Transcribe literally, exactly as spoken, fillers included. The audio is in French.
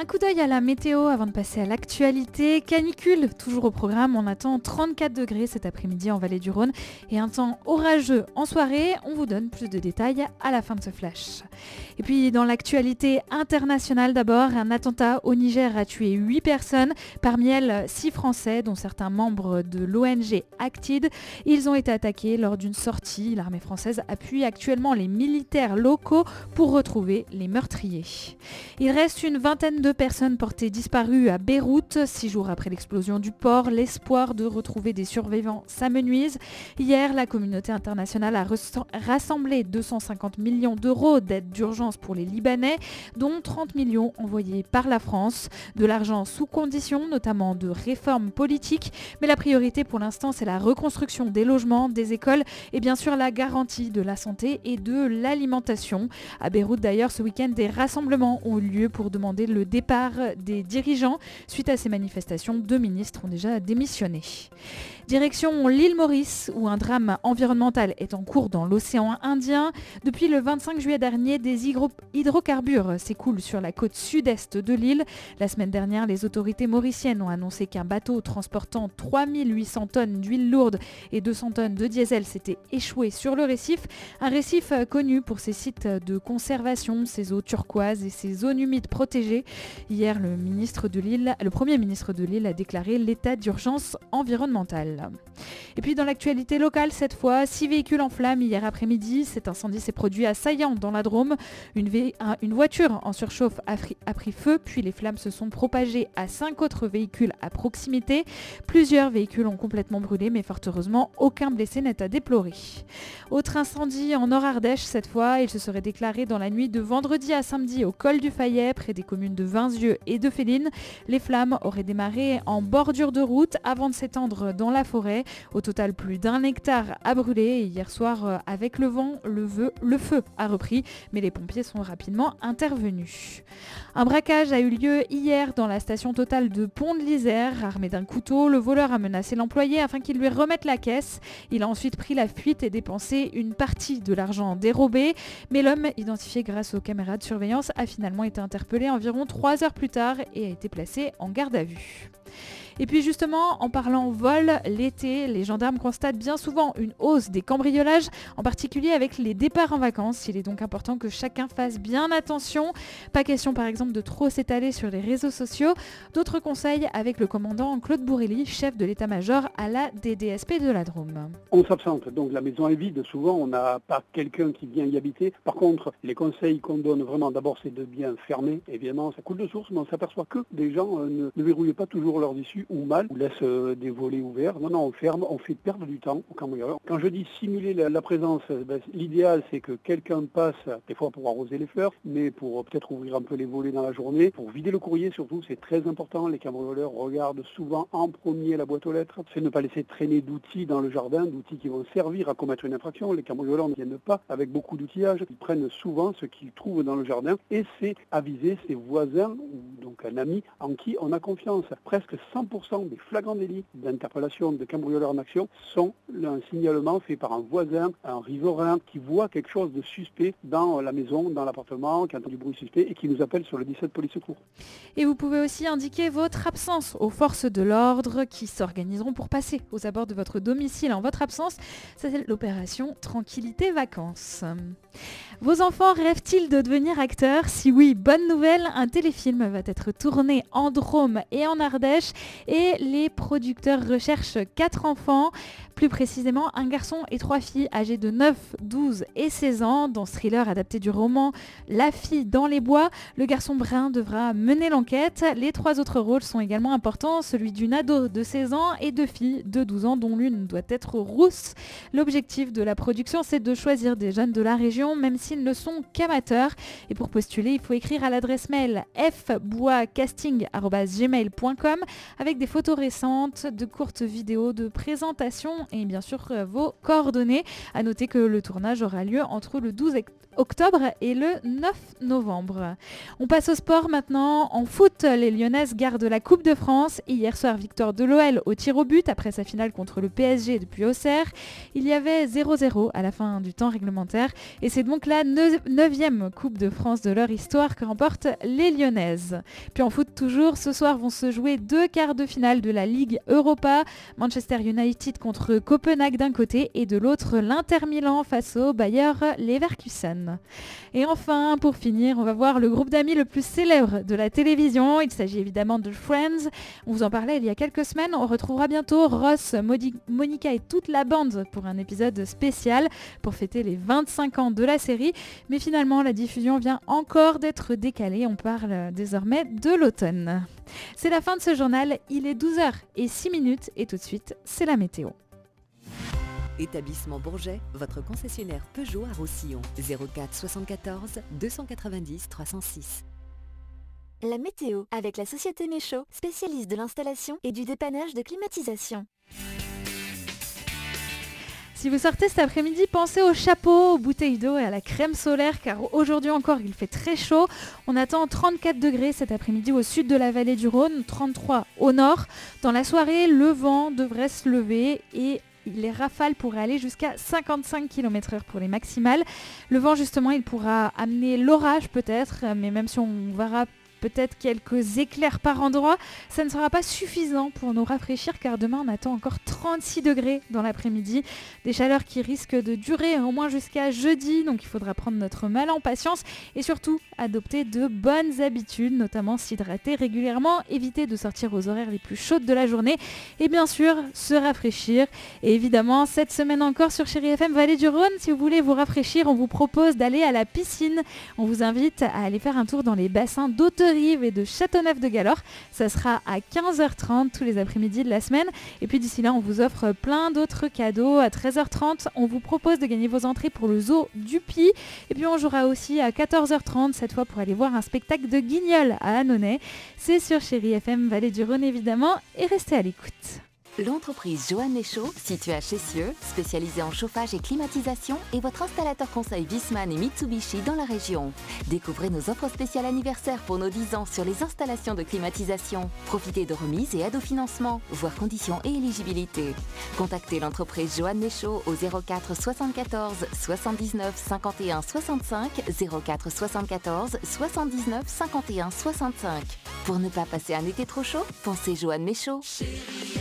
Un coup d'œil à la météo avant de passer à l'actualité. Canicule, toujours au programme. On attend trente-quatre degrés cet après-midi en Vallée du Rhône et un temps orageux en soirée. On vous donne plus de détails à la fin de ce flash. Et puis dans l'actualité internationale d'abord, un attentat au Niger a tué huit personnes, parmi elles six Français, dont certains membres de l'O N G Actid. Ils ont été attaqués lors d'une sortie. L'armée française appuie actuellement les militaires locaux pour retrouver les meurtriers. Il reste une vingtaine de personnes portées disparues à Beyrouth. Six jours après l'explosion du port, l'espoir de retrouver des survivants s'amenuise. Hier, la communauté internationale a rassemblé deux cent cinquante millions d'euros d'aide d'urgence pour les Libanais, dont trente millions envoyés par la France. De l'argent sous condition, notamment de réformes politiques. Mais la priorité pour l'instant, c'est la reconstruction des logements, des écoles et bien sûr la garantie de la santé et de l'alimentation. À Beyrouth d'ailleurs, ce week-end, des rassemblements ont eu lieu pour demander le départ des dirigeants. Suite à ces manifestations, deux ministres ont déjà démissionné. Direction l'île Maurice, où un drame environnemental est en cours dans l'océan Indien. Depuis le vingt-cinq juillet dernier, des hydro- hydrocarbures s'écoulent sur la côte sud-est de l'île. La semaine dernière, les autorités mauriciennes ont annoncé qu'un bateau transportant trois mille huit cents tonnes d'huile lourde et deux cents tonnes de diesel s'était échoué sur le récif. Un récif connu pour ses sites de conservation, ses eaux turquoises et ses zones humides protégées. Hier, le, ministre de l'île, le Premier ministre de l'île a déclaré l'état d'urgence environnementale. Et puis dans l'actualité locale, cette fois, six véhicules en flammes hier après-midi. Cet incendie s'est produit à Saillant, dans la Drôme. Une, vé- une voiture en surchauffe a, fri- a pris feu, puis les flammes se sont propagées à cinq autres véhicules à proximité. Plusieurs véhicules ont complètement brûlé, mais fort heureusement, aucun blessé n'est à déplorer. Autre incendie en Nord-Ardèche, cette fois, il se serait déclaré dans la nuit de vendredi à samedi au col du Fayet, près des communes de Vinzieux et de Féline. Les flammes auraient démarré en bordure de route avant de s'étendre dans la forêt. Au total, plus d'un hectare a brûlé et hier soir, avec le vent, le, veu, le feu a repris, mais les pompiers sont rapidement intervenus. Un braquage a eu lieu hier dans la station Total de Pont-de-l'Isère. Armé d'un couteau, le voleur a menacé l'employé afin qu'il lui remette la caisse. Il a ensuite pris la fuite et dépensé une partie de l'argent dérobé, mais l'homme, identifié grâce aux caméras de surveillance, a finalement été interpellé environ trois heures plus tard et a été placé en garde à vue. Et puis justement, en parlant vol, l'été, les gendarmes constatent bien souvent une hausse des cambriolages, en particulier avec les départs en vacances. Il est donc important que chacun fasse bien attention. Pas question par exemple de trop s'étaler sur les réseaux sociaux. D'autres conseils avec le commandant Claude Bourrelli, chef de l'état-major à la D D S P de la Drôme. On s'absente, donc la maison est vide. Souvent, on n'a pas quelqu'un qui vient y habiter. Par contre, les conseils qu'on donne vraiment, d'abord, c'est de bien fermer. Évidemment, ça coule de source, mais on s'aperçoit que des gens euh, ne, ne verrouillent pas toujours leurs issues ou mal, ou laissent euh, des volets ouverts. Non, non, on ferme, on fait perdre du temps aux cambrioleurs. Quand je dis simuler la, la présence, ben, l'idéal, c'est que quelqu'un passe, des fois pour arroser les fleurs, mais pour euh, peut-être ouvrir un peu les volets dans la journée. Pour vider le courrier, surtout, c'est très important. Les cambrioleurs regardent souvent en premier la boîte aux lettres. C'est ne pas laisser traîner d'outils dans le jardin, d'outils qui vont servir à commettre une infraction. Les cambrioleurs ne viennent pas avec beaucoup d'outillage. Ils prennent souvent ce qu'ils trouvent dans le jardin et c'est aviser ses voisins, donc un ami en qui on a confiance. Presque cent pour cent des flagrants délits d'interpellation de cambrioleurs en action sont un signalement fait par un voisin, un riverain qui voit quelque chose de suspect dans la maison, dans l'appartement, qui entend du bruit suspect et qui nous appelle sur le dix-sept police secours. Et vous pouvez aussi indiquer votre absence aux forces de l'ordre qui s'organiseront pour passer aux abords de votre domicile en votre absence. C'est l'opération Tranquillité Vacances. Vos enfants rêvent-ils de devenir acteurs ? Si oui, bonne nouvelle, un téléfilm va être tourné en Drôme et en Ardèche et les producteurs recherchent quatre enfants, plus précisément un garçon et trois filles âgés de neuf, douze et seize ans. Dans ce thriller adapté du roman La fille dans les bois, le garçon brun devra mener l'enquête. Les trois autres rôles sont également importants, celui d'une ado de seize ans et deux filles de douze ans dont l'une doit être rousse. L'objectif de la production, c'est de choisir des jeunes de la région, même s'ils ne sont qu'amateurs. Et pour postuler, il faut écrire à l'adresse mail f bois casting arobase gmail point com avec avec des photos récentes, de courtes vidéos de présentation et bien sûr euh, vos coordonnées. À noter que le tournage aura lieu entre le douze octobre et le neuf novembre. On passe au sport maintenant. En foot, les Lyonnaises gardent la Coupe de France. Hier soir, victoire de l'O L au tir au but après sa finale contre le P S G depuis Auxerre. Il y avait zéro zéro à la fin du temps réglementaire et c'est donc la neuvième Coupe de France de leur histoire que remportent les Lyonnaises. Puis en foot toujours, ce soir vont se jouer deux quarts de finale de la Ligue Europa. Manchester United contre Copenhague d'un côté et de l'autre l'Inter Milan face au Bayer Leverkusen. Et enfin, pour finir, on va voir le groupe d'amis le plus célèbre de la télévision. Il s'agit évidemment de Friends. On vous en parlait il y a quelques semaines. On retrouvera bientôt Ross, Modi- Monica et toute la bande pour un épisode spécial pour fêter les vingt-cinq ans de la série. Mais finalement, la diffusion vient encore d'être décalée. On parle désormais de l'automne. C'est la fin de ce journal. Il est douze heures zéro six et tout de suite, c'est la météo. Établissement Bourget, votre concessionnaire Peugeot à Roussillon. zéro quatre soixante-quatorze deux cent quatre-vingt-dix trois cent six. La météo avec la société Méchaud, spécialiste de l'installation et du dépannage de climatisation. Si vous sortez cet après-midi, pensez au chapeau, aux bouteilles d'eau et à la crème solaire car aujourd'hui encore il fait très chaud. On attend trente-quatre degrés cet après-midi au sud de la vallée du Rhône, trente-trois au nord. Dans la soirée, le vent devrait se lever et les rafales pourraient aller jusqu'à cinquante-cinq kilomètres heure pour les maximales. Le vent justement, il pourra amener l'orage peut-être, mais même si on verra peut-être quelques éclairs par endroit, ça ne sera pas suffisant pour nous rafraîchir car demain on attend encore trente-six degrés dans l'après-midi. Des chaleurs qui risquent de durer au moins jusqu'à jeudi, donc il faudra prendre notre mal en patience et surtout adopter de bonnes habitudes, notamment s'hydrater régulièrement, éviter de sortir aux horaires les plus chaudes de la journée et bien sûr se rafraîchir. Et évidemment, cette semaine encore sur Chérie F M Vallée du Rhône, si vous voulez vous rafraîchir, on vous propose d'aller à la piscine. On vous invite à aller faire un tour dans les bassins d'Hauterive et de Châteauneuf-de-Galore. Ça sera à quinze heures trente tous les après-midi de la semaine. Et puis d'ici là, on vous offre plein d'autres cadeaux. À treize heures trente, on vous propose de gagner vos entrées pour le zoo du Puy. Et puis on jouera aussi à quatorze heures trente, cette fois pour aller voir un spectacle de Guignol à Annonay. C'est sur Chérie F M Vallée du Rhône évidemment. Et restez à l'écoute. L'entreprise Johan Méchaud, située à Chessieux, spécialisée en chauffage et climatisation, est votre installateur conseil Viessmann et Mitsubishi dans la région. Découvrez nos offres spéciales anniversaires pour nos dix ans sur les installations de climatisation. Profitez de remises et aides au financement, voire conditions et éligibilité. Contactez l'entreprise Johan Méchaud au zéro quatre soixante-quatorze soixante-dix-neuf cinquante et un soixante-cinq, zéro quatre soixante-quatorze soixante-dix-neuf cinquante et un soixante-cinq. Pour ne pas passer un été trop chaud, pensez Johan Méchaud. Chérie.